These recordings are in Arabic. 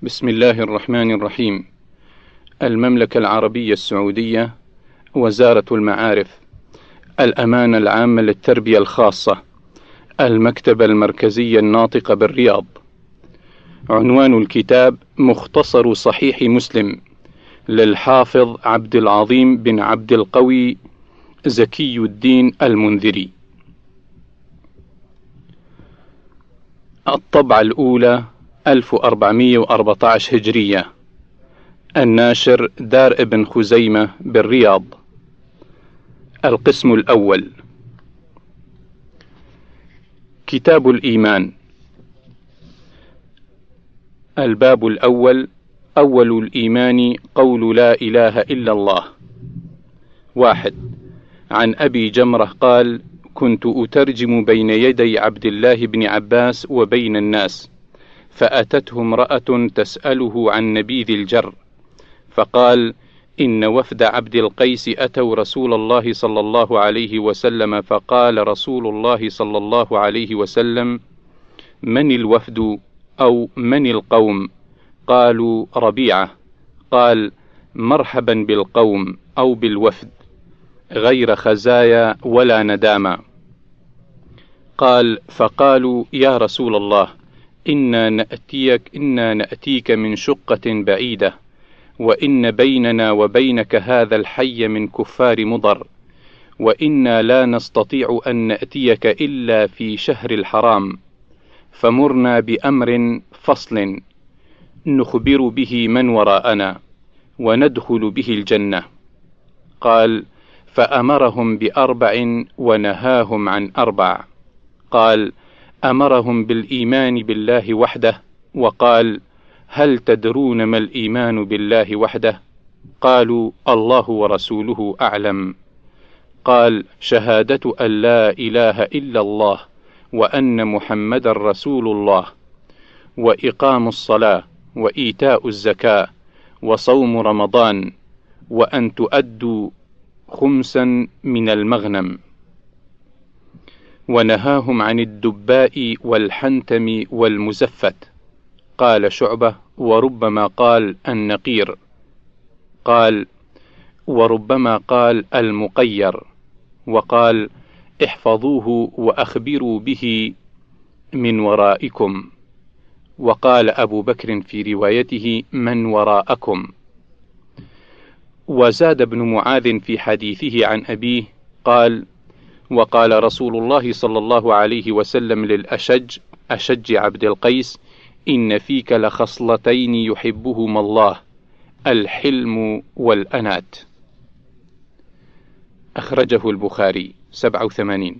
بسم الله الرحمن الرحيم. المملكة العربية السعودية، وزارة المعارف، الأمانة العامة للتربية الخاصة، المكتبة المركزية الناطقة بالرياض. عنوان الكتاب: مختصر صحيح مسلم للحافظ عبد العظيم بن عبد القوي زكي الدين المنذري. الطبعة الأولى 1414 هجرية. الناشر دار ابن خزيمة بالرياض. القسم الأول: كتاب الإيمان. الباب الأول: أول الإيمان قول لا إله إلا الله. 1. عن أبي جمرة قال: كنت أترجم بين يدي عبد الله بن عباس وبين الناس، فأتته امرأة تسأله عن نبيذ الجر، فقال: إن وفد عبد القيس أتوا رسول الله صلى الله عليه وسلم، فقال رسول الله صلى الله عليه وسلم: من الوفد أو من القوم؟ قالوا: ربيعة. قال: مرحبا بالقوم أو بالوفد، غير خزايا ولا ندامة. قال: فقالوا: يا رسول الله، إنا نأتيك من شقة بعيدة، وإن بيننا وبينك هذا الحي من كفار مضر، وإنا لا نستطيع أن نأتيك إلا في شهر الحرام، فمرنا بأمر فصل نخبر به من وراءنا وندخل به الجنة. قال: فأمرهم ب4 ونهاهم عن 4. قال: أمرهم بالإيمان بالله وحده، وقال: هل تدرون ما الإيمان بالله وحده؟ قالوا: الله ورسوله أعلم. قال: شهادة أن لا إله إلا الله وأن محمد رسول الله، وإقام الصلاة، وإيتاء الزكاة، وصوم رمضان، وأن تؤدوا 5 من المغنم. ونهاهم عن الدباء والحنتم والمزفت. قال شعبة: وربما قال النقير. قال: وربما قال المقير. وقال: احفظوه وأخبروا به من ورائكم. وقال أبو بكر في روايته: من وراءكم. وزاد ابن معاذ في حديثه عن أبيه قال: وقال رسول الله صلى الله عليه وسلم أشج عبد القيس: إن فيك لخصلتين يحبهما الله، الحلم والأنات. أخرجه البخاري 87.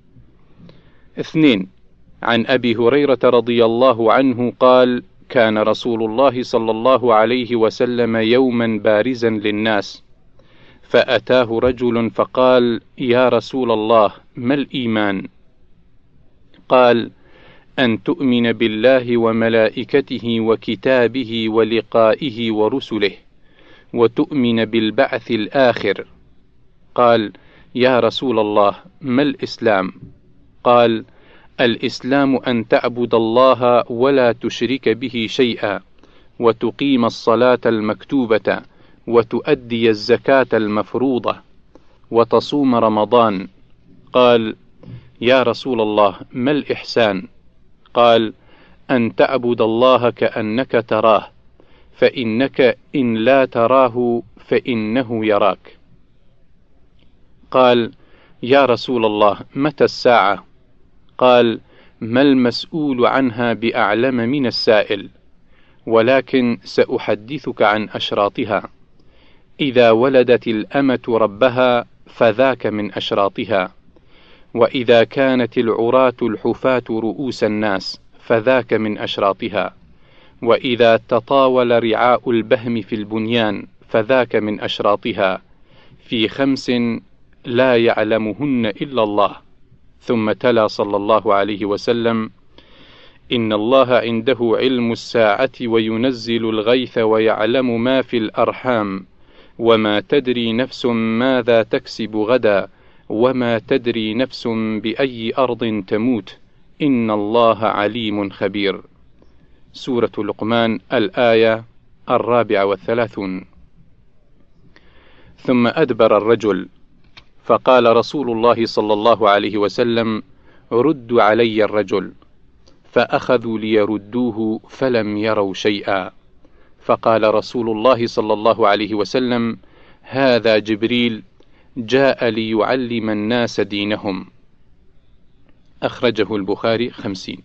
2. عن أبي هريرة رضي الله عنه قال: كان رسول الله صلى الله عليه وسلم يوما بارزا للناس، فأتاه رجل فقال: يا رسول الله، ما الإيمان؟ قال: أن تؤمن بالله وملائكته وكتابه ولقائه ورسله، وتؤمن بالبعث الآخر. قال: يا رسول الله، ما الإسلام؟ قال: الإسلام أن تعبد الله ولا تشرك به شيئا، وتقيم الصلاة المكتوبة، وتؤدي الزكاة المفروضة، وتصوم رمضان. قال: يا رسول الله، ما الإحسان؟ قال: أن تعبد الله كأنك تراه، فإنك إن لا تراه فإنه يراك. قال: يا رسول الله، متى الساعة؟ قال: ما المسؤول عنها بأعلم من السائل، ولكن سأحدثك عن أشراطها. إذا ولدت الأمة ربها فذاك من أشراطها، وإذا كانت العراة الحفاة رؤوس الناس فذاك من أشراطها، وإذا تطاول رعاء البهم في البنيان فذاك من أشراطها، في 5 لا يعلمهن إلا الله. ثم تلا صلى الله عليه وسلم: إن الله عنده علم الساعة وينزل الغيث ويعلم ما في الأرحام، وما تدري نفس ماذا تكسب غدا، وما تدري نفس بأي أرض تموت، إن الله عليم خبير. سورة لقمان الآية 34. ثم أدبر الرجل، فقال رسول الله صلى الله عليه وسلم: ردوا علي الرجل. فأخذوا ليردوه فلم يروا شيئا، فقال رسول الله صلى الله عليه وسلم: هذا جبريل جاء ليعلم الناس دينهم. أخرجه البخاري 50.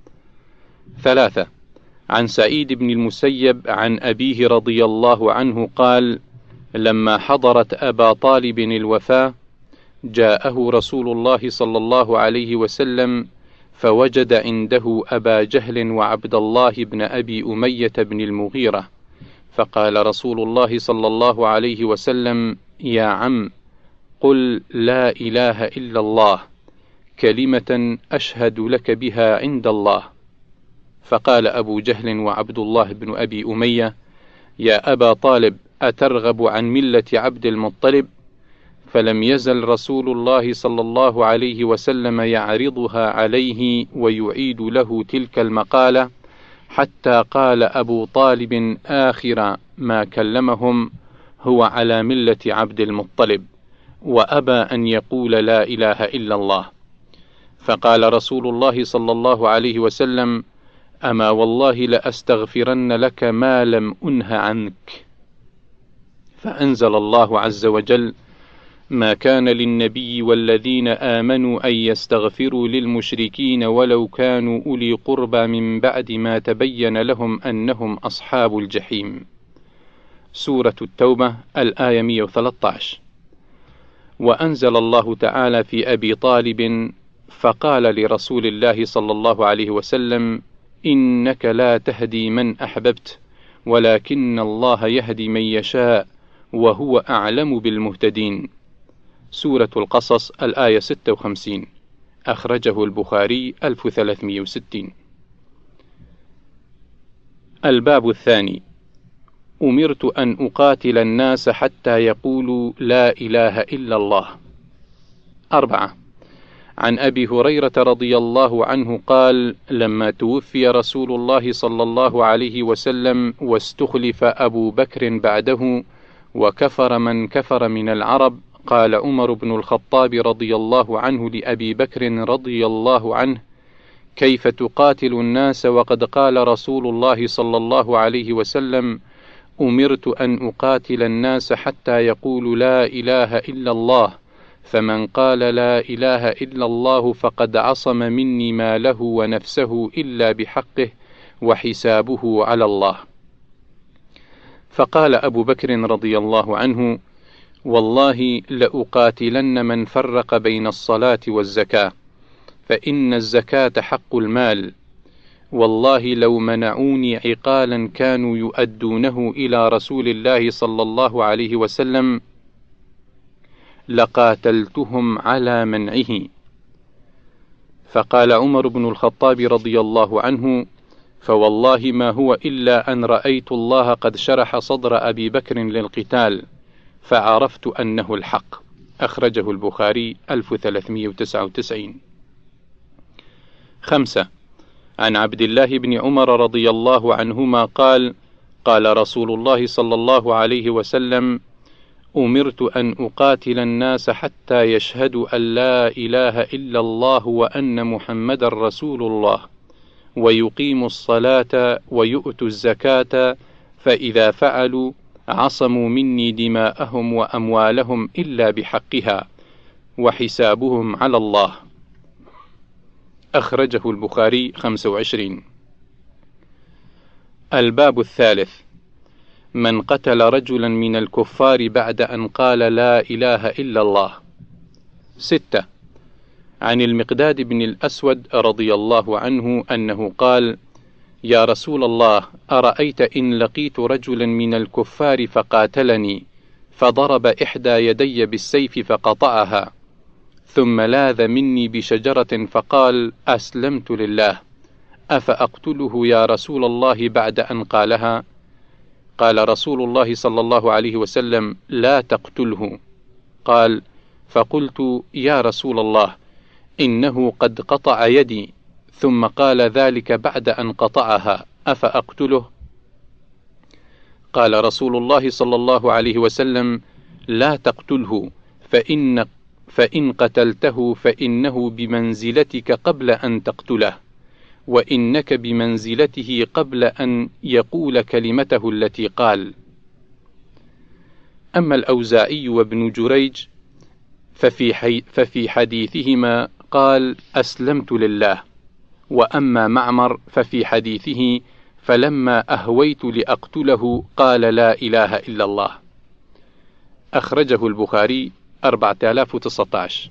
3. عن سعيد بن المسيب عن أبيه رضي الله عنه قال: لما حضرت أبا طالب الوفاة جاءه رسول الله صلى الله عليه وسلم، فوجد عنده أبا جهل وعبد الله بن أبي أمية بن المغيرة، فقال رسول الله صلى الله عليه وسلم: يا عم، قل لا إله إلا الله، كلمة أشهد لك بها عند الله. فقال أبو جهل وعبد الله بن أبي أمية: يا أبا طالب، أترغب عن ملة عبد المطلب؟ فلم يزل رسول الله صلى الله عليه وسلم يعرضها عليه ويعيد له تلك المقالة، حتى قال أبو طالب آخر ما كلمهم: هو على ملة عبد المطلب، وأبى أن يقول لا إله إلا الله. فقال رسول الله صلى الله عليه وسلم: أما والله لأستغفرن لك ما لم أنه عنك. فأنزل الله عز وجل: ما كان للنبي والذين آمنوا أن يستغفروا للمشركين ولو كانوا أولي قربى من بعد ما تبين لهم أنهم أصحاب الجحيم. سورة التوبة الآية 113. وأنزل الله تعالى في أبي طالب فقال لرسول الله صلى الله عليه وسلم: إنك لا تهدي من أحببت، ولكن الله يهدي من يشاء، وهو أعلم بالمهتدين. سورة القصص الآية 56. أخرجه البخاري 1360. الباب الثاني: أمرت أن أقاتل الناس حتى يقولوا لا إله إلا الله. 4. عن أبي هريرة رضي الله عنه قال: لما توفي رسول الله صلى الله عليه وسلم واستخلف أبو بكر بعده وكفر من كفر من العرب، قال عمر بن الخطاب رضي الله عنه لأبي بكر رضي الله عنه: كيف تقاتل الناس وقد قال رسول الله صلى الله عليه وسلم: أمرت أن أقاتل الناس حتى يقولوا لا إله إلا الله، فمن قال لا إله إلا الله فقد عصم مني ماله ونفسه إلا بحقه، وحسابه على الله. فقال أبو بكر رضي الله عنه: والله لأقاتلن من فرق بين الصلاة والزكاة، فإن الزكاة حق المال، والله لو منعوني عقالا كانوا يؤدونه إلى رسول الله صلى الله عليه وسلم لقاتلتهم على منعه. فقال عمر بن الخطاب رضي الله عنه: فوالله ما هو إلا أن رأيت الله قد شرح صدر أبي بكر للقتال، فعرفت أنه الحق. أخرجه البخاري 1399. 5. عن عبد الله بن عمر رضي الله عنهما قال: قال رسول الله صلى الله عليه وسلم: أمرت أن أقاتل الناس حتى يشهدوا أن لا إله إلا الله وأن محمد رسول الله، ويقيموا الصلاة ويؤتوا الزكاة، فإذا فعلوا عصموا مني دماءهم وأموالهم إلا بحقها، وحسابهم على الله. أخرجه البخاري 25. الباب الثالث: من قتل رجلا من الكفار بعد أن قال لا إله إلا الله. 6. عن المقداد بن الأسود رضي الله عنه أنه قال: يا رسول الله، أرأيت إن لقيت رجلا من الكفار فقاتلني، فضرب إحدى يدي بالسيف فقطعها، ثم لاذ مني بشجرة فقال: أسلمت لله، أفأقتله يا رسول الله بعد أن قالها؟ قال رسول الله صلى الله عليه وسلم: لا تقتله. قال: فقلت: يا رسول الله، إنه قد قطع يدي، ثم قال ذلك بعد أن قطعها، أفأقتله؟ قال رسول الله صلى الله عليه وسلم: لا تقتله، فإن قتلته فإنه بمنزلتك قبل أن تقتله، وإنك بمنزلته قبل أن يقول كلمته التي قال. أما الأوزاعي وابن جريج ففي حديثهما قال: أسلمت لله. وأما معمر ففي حديثه: فلما أهويت لأقتله قال: لا إله إلا الله. أخرجه البخاري 4019.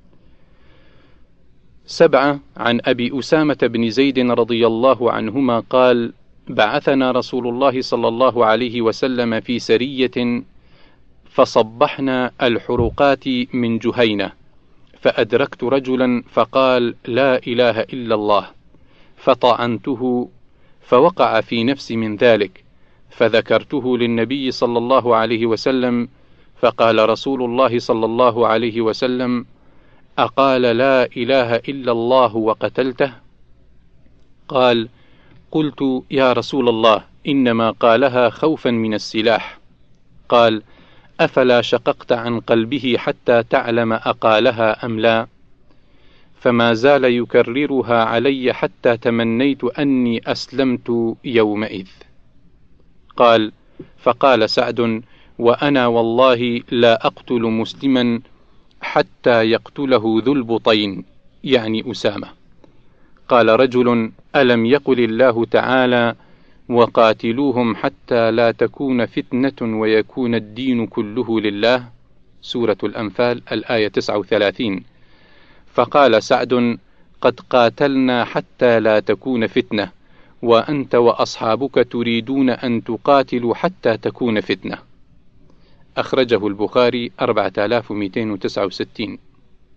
7. عن أبي أسامة بن زيد رضي الله عنهما قال: بعثنا رسول الله صلى الله عليه وسلم في سرية، فصبحنا الحرقات من جهينة، فأدركت رجلا فقال: لا إله إلا الله، فطعنته، فوقع في نفسي من ذلك، فذكرته للنبي صلى الله عليه وسلم، فقال رسول الله صلى الله عليه وسلم: أقال لا إله إلا الله وقتلته؟ قال: قلت: يا رسول الله، إنما قالها خوفا من السلاح. قال: أفلا شققت عن قلبه حتى تعلم أقالها أم لا؟ فما زال يكررها علي حتى تمنيت أني أسلمت يومئذ. قال: فقال سعد: وأنا والله لا أقتل مسلما حتى يقتله ذو البطين، يعني أسامة. قال رجل: ألم يقل الله تعالى: وقاتلوهم حتى لا تكون فتنة ويكون الدين كله لله؟ سورة الأنفال الآية 39. فقال سعد: قد قاتلنا حتى لا تكون فتنة، وأنت وأصحابك تريدون أن تقاتلوا حتى تكون فتنة. أخرجه البخاري 4269.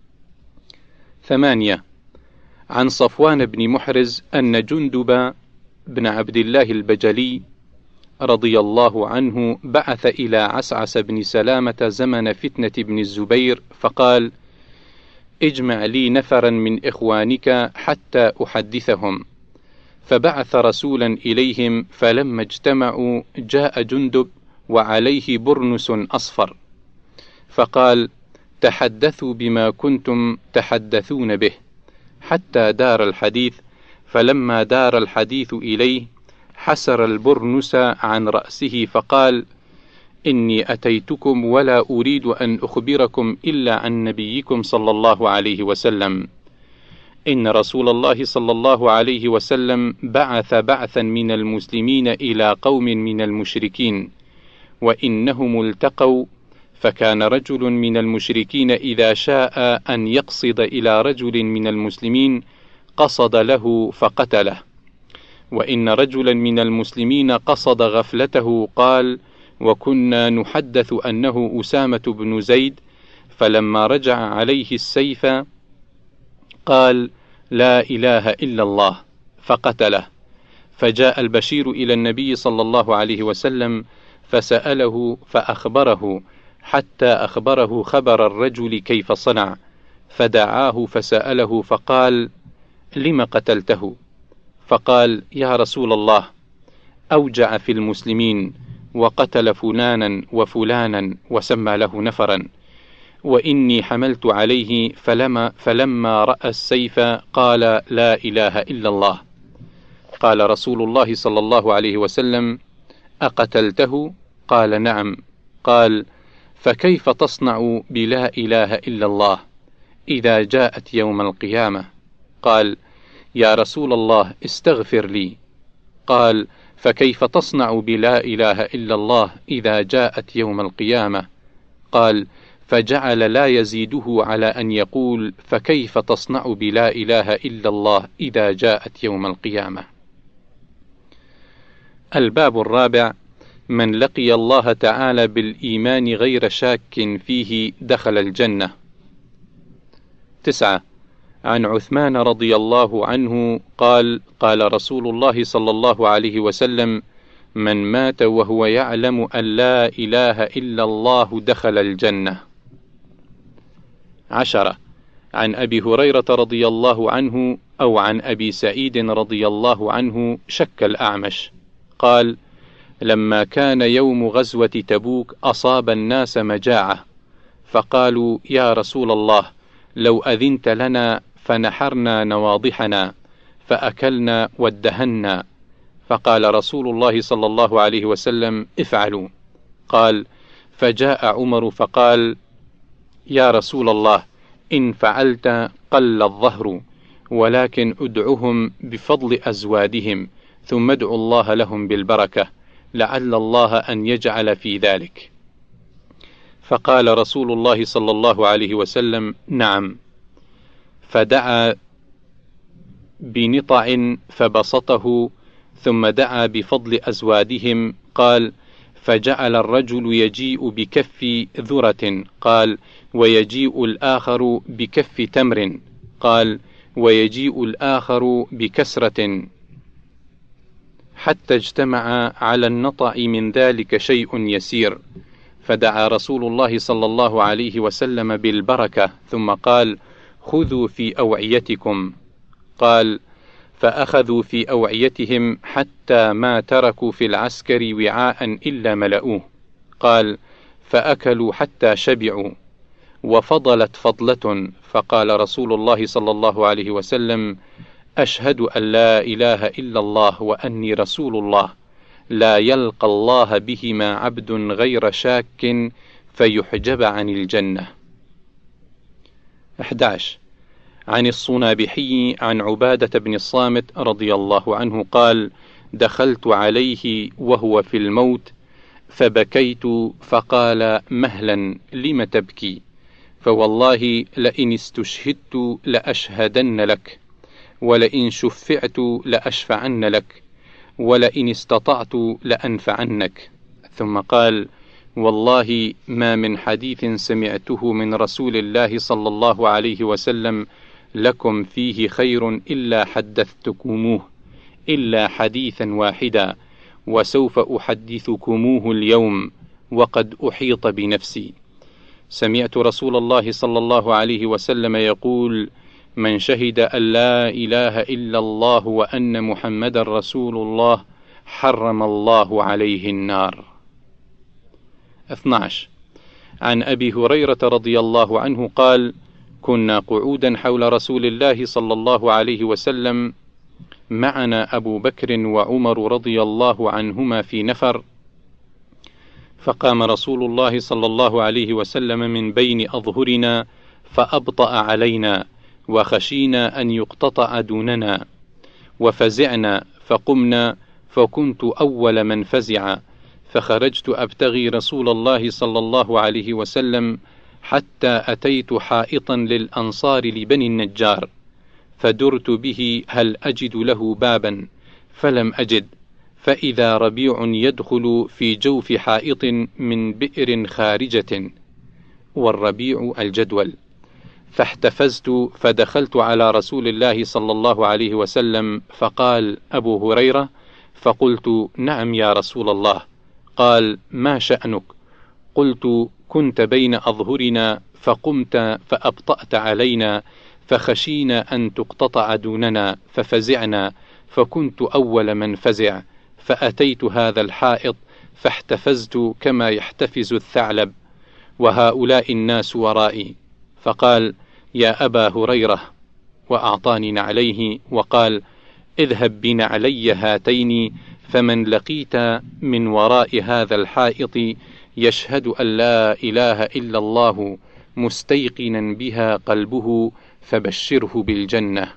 8. عن صفوان بن محرز أن جندب بن عبد الله البجلي رضي الله عنه بعث إلى عسعس بن سلامة زمن فتنة بن الزبير، فقال: اجمع لي نفرا من إخوانك حتى أحدثهم. فبعث رسولا إليهم، فلما اجتمعوا جاء جندب وعليه برنس أصفر، فقال: تحدثوا بما كنتم تحدثون به، حتى دار الحديث. فلما دار الحديث إليه حسر البرنس عن رأسه، فقال: إني أتيتكم ولا أريد أن أخبركم إلا عن نبيكم صلى الله عليه وسلم. إن رسول الله صلى الله عليه وسلم بعث بعثا من المسلمين إلى قوم من المشركين، وإنهم التقوا، فكان رجل من المشركين إذا شاء أن يقصد إلى رجل من المسلمين قصد له فقتله، وإن رجلا من المسلمين قصد غفلته. قال: وكنا نحدث أنه أسامة بن زيد، فلما رجع عليه السيف قال: لا إله إلا الله، فقتله. فجاء البشير إلى النبي صلى الله عليه وسلم فسأله فأخبره، حتى أخبره خبر الرجل كيف صنع، فدعاه فسأله فقال: لم قتلته؟ فقال: يا رسول الله، أوجع في المسلمين وقتل فلانا وفلانا وسمى له نفرا، وإني حملت عليه، فلما رأى السيف قال: لا إله إلا الله. قال رسول الله صلى الله عليه وسلم: أقتلته؟ قال: نعم. قال: فكيف تصنع بلا إله إلا الله إذا جاءت يوم القيامة؟ قال: يا رسول الله، استغفر لي. قال: فكيف تصنع بلا إله إلا الله إذا جاءت يوم القيامة؟ قال: فجعل لا يزيده على أن يقول: فكيف تصنع بلا إله إلا الله إذا جاءت يوم القيامة. الباب الرابع: من لقي الله تعالى بالإيمان غير شاك فيه دخل الجنة. 9. عن عثمان رضي الله عنه قال: قال رسول الله صلى الله عليه وسلم: من مات وهو يعلم أن لا إله إلا الله دخل الجنة. 10. عن أبي هريرة رضي الله عنه أو عن أبي سعيد رضي الله عنه شك الأعمش قال: لما كان يوم غزوة تبوك أصاب الناس مجاعة، فقالوا: يا رسول الله، لو أذنت لنا فنحرنا نواضحنا فأكلنا وادهنا. فقال رسول الله صلى الله عليه وسلم: افعلوا. قال: فجاء عمر فقال: يا رسول الله، إن فعلت قل الظهر، ولكن ادعهم بفضل أزوادهم، ثم ادعوا الله لهم بالبركة، لعل الله أن يجعل في ذلك. فقال رسول الله صلى الله عليه وسلم: نعم. فدعا بنطع فبسطه، ثم دعا بفضل أزوادهم. قال: فجعل الرجل يجيء بكف ذرة، قال: ويجيء الآخر بكف تمر، قال: ويجيء الآخر بكسرة، حتى اجتمع على النطع من ذلك شيء يسير. فدعا رسول الله صلى الله عليه وسلم بالبركة، ثم قال: خذوا في أوعيتكم. قال: فأخذوا في أوعيتهم حتى ما تركوا في العسكر وعاء إلا ملؤوه. قال: فأكلوا حتى شبعوا، وفضلت فضلة، فقال رسول الله صلى الله عليه وسلم: أشهد أن لا إله إلا الله وأني رسول الله، لا يلقى الله بهما عبد غير شاك فيحجب عن الجنة. 11. عن الصنابحي عن عبادة بن الصامت رضي الله عنه قال: دخلت عليه وهو في الموت فبكيت، فقال: مهلا، لم تبكي؟ فوالله لئن استشهدت لأشهدن لك، ولئن شفعت لأشفعن لك، ولئن استطعت لأنفعنك. ثم قال: والله ما من حديث سمعته من رسول الله صلى الله عليه وسلم لكم فيه خير إلا حدثتكموه، إلا حديثا واحدا، وسوف أحدثكموه اليوم، وقد أحيط بنفسي. سمعت رسول الله صلى الله عليه وسلم يقول: من شهد أن لا إله إلا الله وأن محمد رسول الله حرم الله عليه النار. 12. عن أبي هريرة رضي الله عنه قال: كنا قعودا حول رسول الله صلى الله عليه وسلم، معنا أبو بكر وعمر رضي الله عنهما في نفر، فقام رسول الله صلى الله عليه وسلم من بين أظهرنا فأبطأ علينا، وخشينا أن يقتطع دوننا، وفزعنا فقمنا، فكنت أول من فزع، فخرجت أبتغي رسول الله صلى الله عليه وسلم حتى أتيت حائطا للأنصار لبني النجار، فدرت به هل أجد له بابا، فلم أجد، فإذا ربيع يدخل في جوف حائط من بئر خارجة، والربيع الجدول، فاحتفزت فدخلت على رسول الله صلى الله عليه وسلم، فقال: أبو هريرة؟ فقلت: نعم يا رسول الله. قال: ما شأنك؟ قلت: كنت بين أظهرنا فقمت فأبطأت علينا، فخشينا أن تقتطع دوننا، ففزعنا، فكنت أول من فزع، فأتيت هذا الحائط فاحتفزت كما يحتفز الثعلب، وهؤلاء الناس ورائي. فقال: يا أبا هريرة، وأعطاني نعليه، وقال: اذهب بنعلي هاتين، فمن لقيت من وراء هذا الحائط يشهد أن لا إله إلا الله مستيقنا بها قلبه فبشره بالجنة.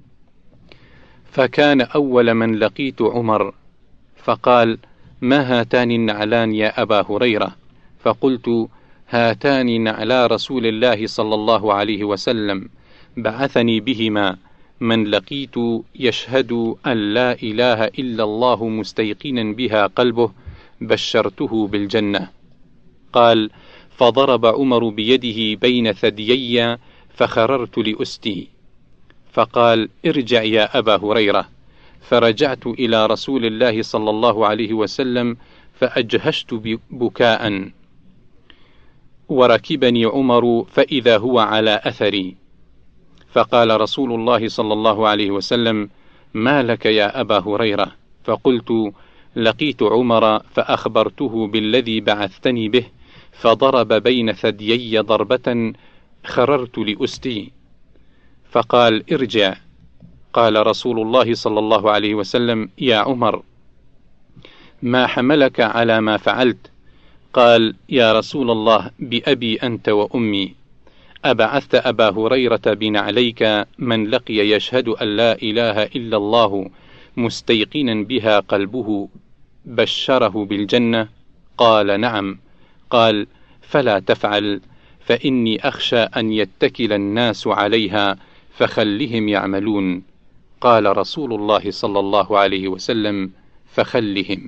فكان أول من لقيت عمر، فقال: ما هاتان النعلان يا أبا هريرة؟ فقلت: هاتان نعلا رسول الله صلى الله عليه وسلم، بعثني بهما، من لقيت يشهد أن لا إله إلا الله مستيقنا بها قلبه بشرته بالجنة. قال: فضرب عمر بيده بين ثديي فخررت لأستي، فقال: ارجع يا أبا هريرة. فرجعت إلى رسول الله صلى الله عليه وسلم فأجهشت بكاء، وركبني عمر فإذا هو على أثري، فقال رسول الله صلى الله عليه وسلم: ما لك يا أبا هريرة؟ فقلت: لقيت عمر فأخبرته بالذي بعثتني به، فضرب بين ثديي ضربة خررت لأستي. فقال: ارجع. قال رسول الله صلى الله عليه وسلم: يا عمر، ما حملك على ما فعلت؟ قال: يا رسول الله، بأبي أنت وأمي، أبعثت أبا هريرة بنعليك من لقي يشهد أن لا إله إلا الله مستيقنا بها قلبه بشره بالجنة؟ قال: نعم. قال: فلا تفعل، فإني أخشى أن يتكل الناس عليها فخلهم يعملون. قال رسول الله صلى الله عليه وسلم: فخلهم.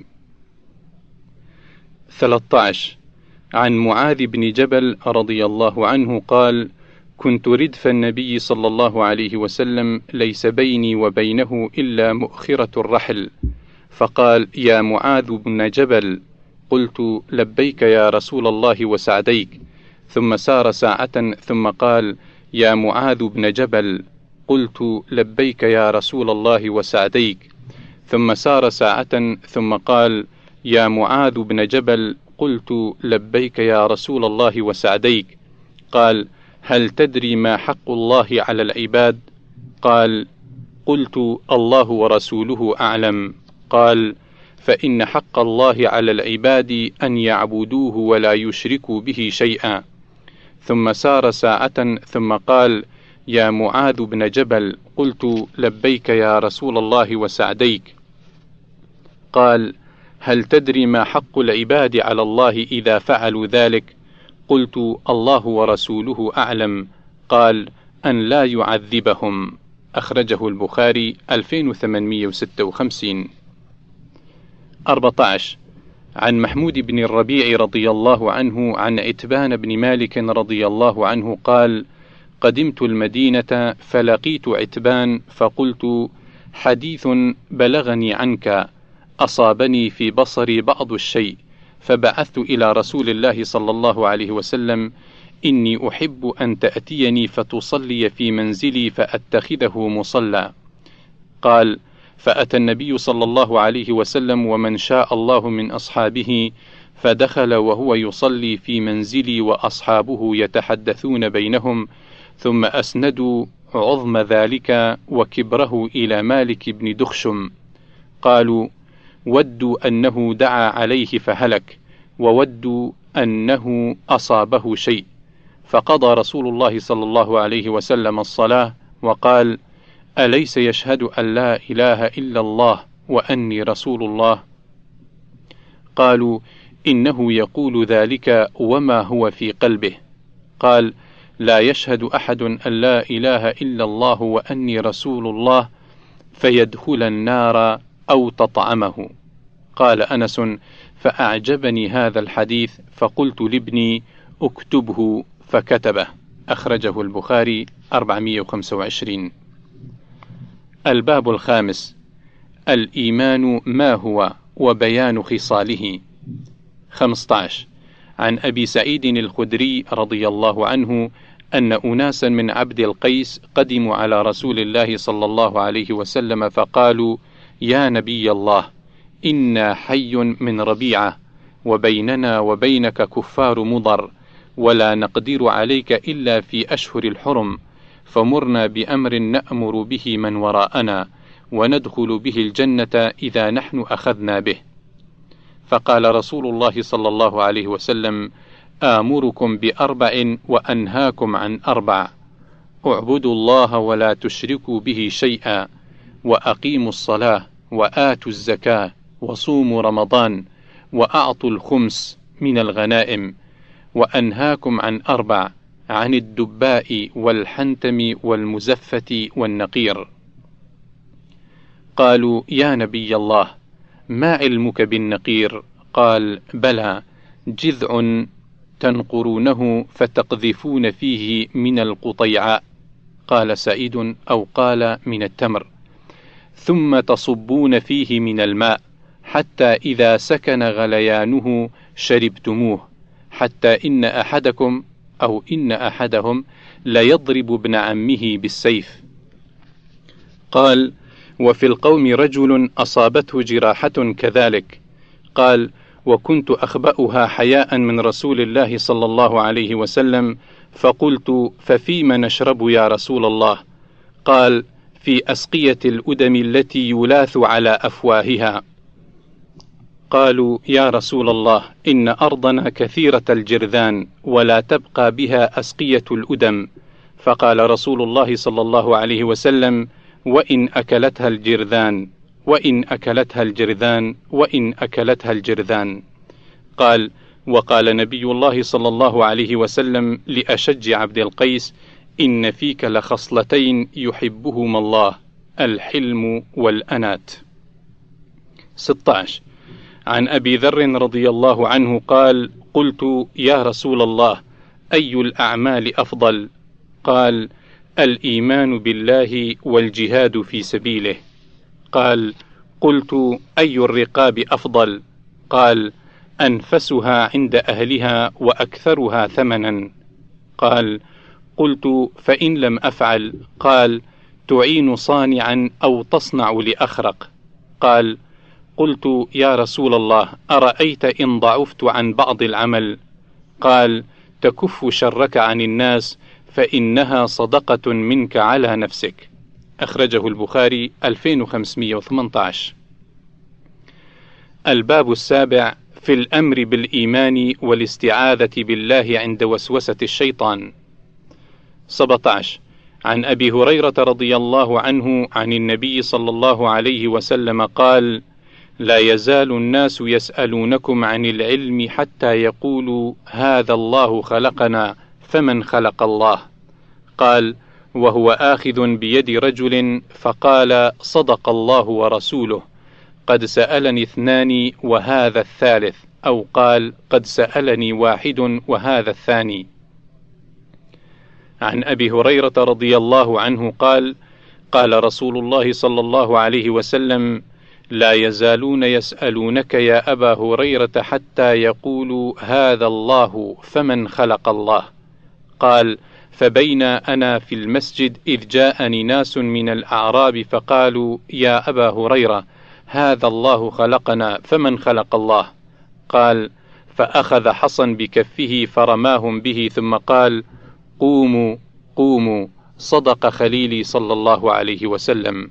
13. عن معاذ بن جبل رضي الله عنه قال: كنت ردف النبي صلى الله عليه وسلم، ليس بيني وبينه إلا مؤخرة الرحل، فقال: يا معاذ بن جبل. قلت: لبيك يا رسول الله وسعديك. ثم سار ساعة ثم قال: يا معاذ بن جبل. قلت: لبيك يا رسول الله وسعديك. ثم سار ساعة ثم قال: يا معاذ بن جبل. قلت: لبيك يا رسول الله وسعديك. قال: هل تدري ما حق الله على العباد؟ قال: قلت: الله ورسوله أعلم. قال: فإن حق الله على العباد أن يعبدوه ولا يشركوا به شيئا. ثم سار ساعة ثم قال: يا معاذ بن جبل. قلت: لبيك يا رسول الله وسعديك. قال: هل تدري ما حق العباد على الله إذا فعلوا ذلك؟ قلت: الله ورسوله أعلم. قال: أن لا يعذبهم. أخرجه البخاري 2856. 14. عن محمود بن الربيع رضي الله عنه عن عتبان بن مالك رضي الله عنه قال: قدمت المدينة فلقيت عتبان فقلت: حديث بلغني عنك، أصابني في بصري بعض الشيء، فبعثت إلى رسول الله صلى الله عليه وسلم: إني أحب أن تأتيني فتصلي في منزلي فأتخذه مصلى. قال: فأتى النبي صلى الله عليه وسلم ومن شاء الله من أصحابه، فدخل وهو يصلي في منزلي وأصحابه يتحدثون بينهم، ثم أسندوا عظم ذلك وكبره إلى مالك بن دخشم. قالوا: ودوا أنه دعا عليه فهلك، وودوا أنه أصابه شيء. فقضى رسول الله صلى الله عليه وسلم الصلاة وقال: أليس يشهد أن لا إله إلا الله وأني رسول الله؟ قالوا: إنه يقول ذلك وما هو في قلبه. قال: لا يشهد أحد أن لا إله إلا الله وأني رسول الله فيدخل النار أو تطعمه. قال أنس: فأعجبني هذا الحديث فقلت لابني: اكتبه، فكتبه. أخرجه البخاري 425. الباب الخامس: الإيمان ما هو وبيان خصاله. 15. عن أبي سعيد الخدري رضي الله عنه أن أناسا من عبد القيس قدموا على رسول الله صلى الله عليه وسلم فقالوا: يا نبي الله، إنا حي من ربيعة، وبيننا وبينك كفار مضر، ولا نقدر عليك إلا في أشهر الحرم، فمرنا بأمر نأمر به من وراءنا، وندخل به الجنة إذا نحن أخذنا به. فقال رسول الله صلى الله عليه وسلم: آمركم بأربع وأنهاكم عن أربع: اعبدوا الله ولا تشركوا به شيئا، وأقيموا الصلاة، وآتوا الزكاة، وصوموا رمضان، وأعطوا الخمس من الغنائم. وأنهاكم عن أربع: عن الدباء والحنتم والمزفة والنقير. قالوا: يا نبي الله، ما علمك بالنقير؟ قال: بلى، جذع تنقرونه فتقذفون فيه من القطيعاء. قال سعيد: أو قال من التمر، ثم تصبون فيه من الماء حتى إذا سكن غليانه شربتموه، حتى إن أحدهم ليضرب ابن عمه بالسيف. قال: وفي القوم رجل أصابته جراحة كذلك. قال: وكنت أخبأها حياء من رسول الله صلى الله عليه وسلم، فقلت: ففيما نشرب يا رسول الله؟ قال: في أسقية الأدم التي يلاث على أفواهها. قالوا: يا رسول الله، إن أرضنا كثيرة الجرذان ولا تبقى بها أسقية الأدم. فقال رسول الله صلى الله عليه وسلم: وإن أكلتها الجرذان، وإن أكلتها الجرذان، وإن أكلتها الجرذان. قال: وقال نبي الله صلى الله عليه وسلم لأشج عبد القيس: إن فيك لخصلتين يحبهما الله، الحلم والأنات. 16. عن أبي ذر رضي الله عنه قال: قلت: يا رسول الله، أي الأعمال أفضل؟ قال: الإيمان بالله والجهاد في سبيله. قال: قلت: أي الرقاب أفضل؟ قال: أنفسها عند أهلها وأكثرها ثمنا. قال: قلت: فإن لم أفعل؟ قال: تعين صانعا أو تصنع لأخرق. قال: قلت: يا رسول الله، أرأيت إن ضعفت عن بعض العمل؟ قال: تكف شرك عن الناس، فإنها صدقة منك على نفسك. أخرجه البخاري 2518. الباب السابع في الأمر بالإيمان والاستعاذة بالله عند وسوسة الشيطان. 17. عن أبي هريرة رضي الله عنه عن النبي صلى الله عليه وسلم قال: لا يزال الناس يسألونكم عن العلم حتى يقولوا: هذا الله خلقنا، فمن خلق الله؟ قال: وهو آخذ بيد رجل، فقال: صدق الله ورسوله، قد سألني 2 وهذا الثالث، أو قال: قد سألني 1 وهذا الثاني. عن أبي هريرة رضي الله عنه قال: قال رسول الله صلى الله عليه وسلم: لا يزالون يسألونك يا أبا هريرة حتى يقولوا: هذا الله، فمن خلق الله؟ قال: فبين أنا في المسجد إذ جاءني ناس من الأعراب فقالوا: يا أبا هريرة، هذا الله خلقنا، فمن خلق الله؟ قال: فأخذ حصا بكفه فرماهم به، ثم قال: قوموا قوموا، صدق خليلي صلى الله عليه وسلم.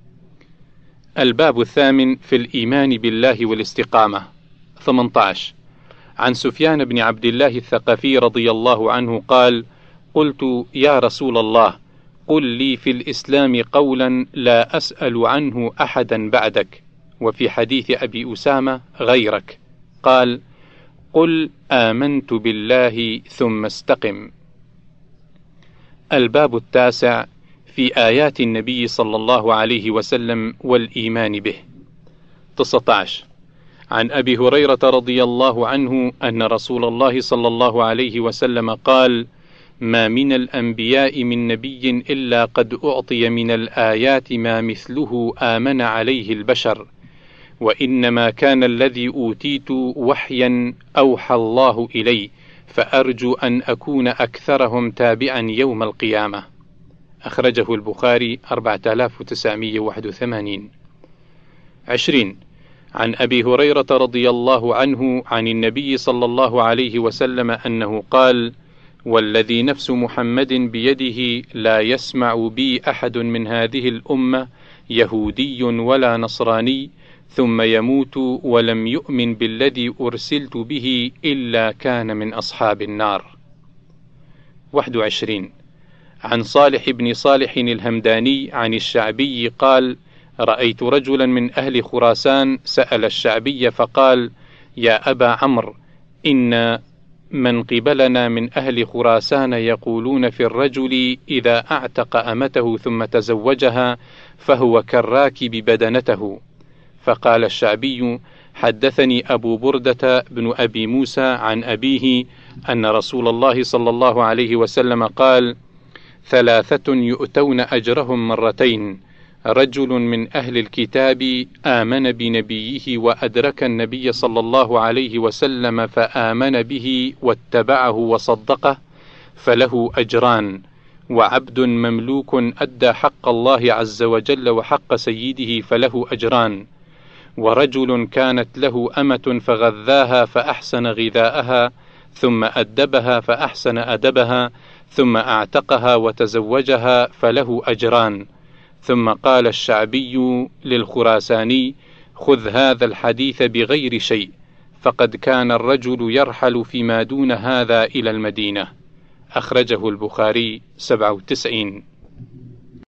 الباب الثامن في الإيمان بالله والاستقامة. 18. عن سفيان بن عبد الله الثقفي رضي الله عنه قال: قلت: يا رسول الله، قل لي في الإسلام قولا لا أسأل عنه أحدا بعدك، وفي حديث أبي أسامة: غيرك. قال: قل آمنت بالله ثم استقم. الباب التاسع في آيات النبي صلى الله عليه وسلم والإيمان به. 19. عن أبي هريرة رضي الله عنه أن رسول الله صلى الله عليه وسلم قال: ما من الأنبياء من نبي إلا قد أعطي من الآيات ما مثله آمن عليه البشر، وإنما كان الذي أوتيت وحيا أوحى الله إلي، فأرجو أن أكون أكثرهم تابعا يوم القيامة. أخرجه البخاري 4981. 20. عن أبي هريرة رضي الله عنه عن النبي صلى الله عليه وسلم أنه قال: والذي نفس محمد بيده لا يسمع بي أحد من هذه الأمة يهودي ولا نصراني ثم يموت ولم يؤمن بالذي أرسلت به إلا كان من أصحاب النار. 21. عن صالح بن صالح الهمداني عن الشعبي قال: رأيت رجلا من أهل خراسان سأل الشعبي فقال: يا أبا عمرو، إن من قبلنا من أهل خراسان يقولون في الرجل إذا أعتق أمته ثم تزوجها فهو كالراكب بدنته. فقال الشعبي: حدثني أبو بردة بن أبي موسى عن أبيه أن رسول الله صلى الله عليه وسلم قال: 3 يؤتون أجرهم 2، رجل من أهل الكتاب آمن بنبيه وأدرك النبي صلى الله عليه وسلم فآمن به واتبعه وصدقه، فله أجران، وعبد مملوك أدى حق الله عز وجل وحق سيده فله أجران، ورجل كانت له أمة فغذاها فأحسن غذاءها ثم أدبها فأحسن أدبها ثم أعتقها وتزوجها فله أجران. ثم قال الشعبي للخراساني: خذ هذا الحديث بغير شيء، فقد كان الرجل يرحل فيما دون هذا إلى المدينة. أخرجه البخاري 97.